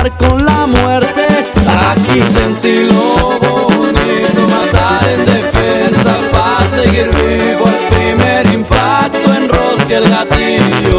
acabar con la muerte. Aquí sentí lo bonito, matar en defensa para seguir vivo. El primer impacto enrosca el gatillo.